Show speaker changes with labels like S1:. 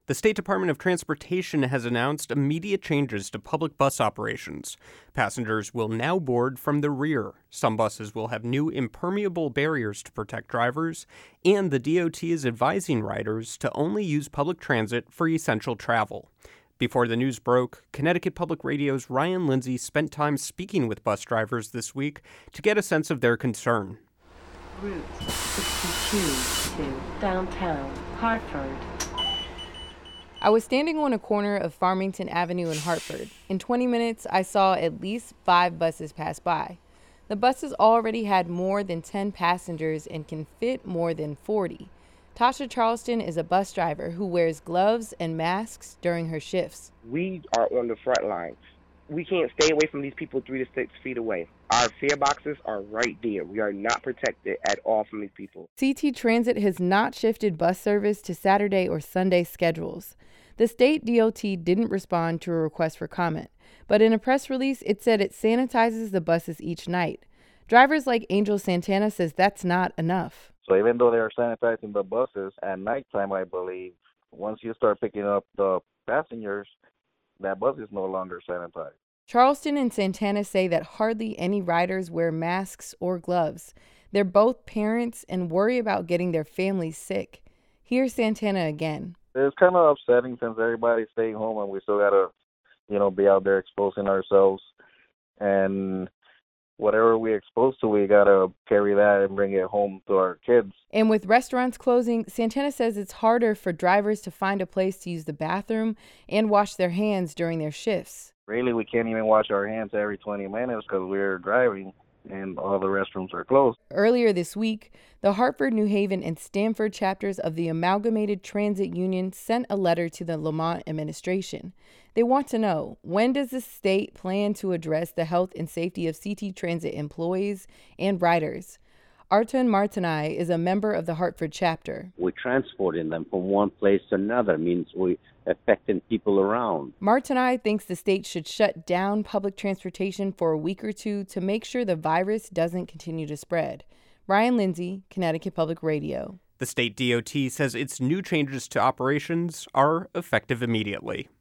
S1: The State Department of Transportation has announced immediate changes to public bus operations. Passengers will now board from the rear. Some buses will have new impermeable barriers to protect drivers, and the DOT is advising riders to only use public transit for essential travel. Before the news broke, Connecticut Public Radio's Ryan Lindsay spent time speaking with bus drivers this week to get a sense of their concern.
S2: Route 62 to downtown Hartford.
S3: I was standing on a corner of Farmington Avenue in Hartford. In 20 minutes, I saw at least 5 buses pass by. The buses already had more than 10 passengers and can fit more than 40. Tasha Charleston is a bus driver who wears gloves and masks during her shifts.
S4: We are on the front lines. We can't stay away from these people 3 to 6 feet away. Our fare boxes are right there. We are not protected at all from these people.
S3: CT Transit has not shifted bus service to Saturday or Sunday schedules. The state DOT didn't respond to a request for comment, but in a press release, it said it sanitizes the buses each night. Drivers like Angel Santana says that's not enough.
S5: So even though they're sanitizing the buses at nighttime, I believe, once you start picking up the passengers, that bus is no longer sanitized.
S3: Charleston and Santana say that hardly any riders wear masks or gloves. They're both parents and worry about getting their families sick. Here's Santana again.
S5: It's kind of upsetting since everybody's staying home and we still got to, be out there exposing ourselves. And whatever we exposed to, we got to carry that and bring it home to our kids.
S3: And with restaurants closing, Santana says it's harder for drivers to find a place to use the bathroom and wash their hands during their shifts.
S5: Really, we can't even wash our hands every 20 minutes because we're driving and all the restrooms are closed.
S3: Earlier this week, the Hartford, New Haven, and Stamford chapters of the Amalgamated Transit Union sent a letter to the Lamont administration. They want to know, when does the state plan to address the health and safety of CT Transit employees and riders? Artan Martinai is a member of the Hartford chapter.
S6: We're transporting them from one place to another, means we're affecting people around.
S3: Martinai thinks the state should shut down public transportation for a week or two to make sure the virus doesn't continue to spread. Ryan Lindsay, Connecticut Public Radio.
S1: The state DOT says its new changes to operations are effective immediately.